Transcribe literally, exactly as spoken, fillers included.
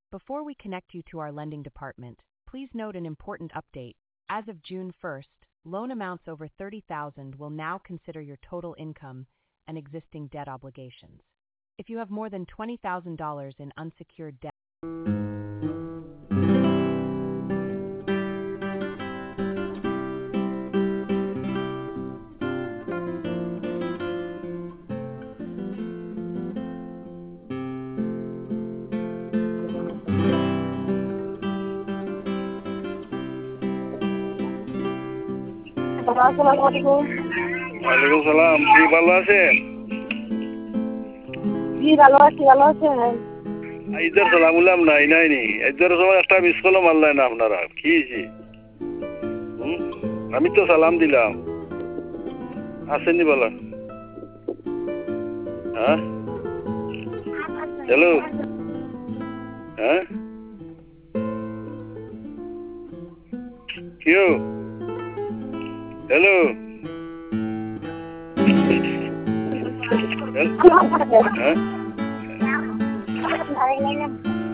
Before we connect you to our lending department, please note an important update. As of June first, loan amounts over thirty thousand dollars will now consider your total income and existing debt obligations. If you have more than twenty thousand dollars in unsecured debt, আসসালামু আলাইকুম। ওয়ালাইকুম সালাম। কি ভালো আছেন? জি ভালো আছি, ভালো আছেন? ইদার সালাম উলাম নাই নাই নি ইদার সময় একটা মিস কলও মারলেন না আপনারা, কি হয়েছে? আমি তো সালাম দিলাম, আসেননি বলা। হ্যাঁ হ্যালো, হ্যাঁ কেউ হ্যালো হ্যাঁ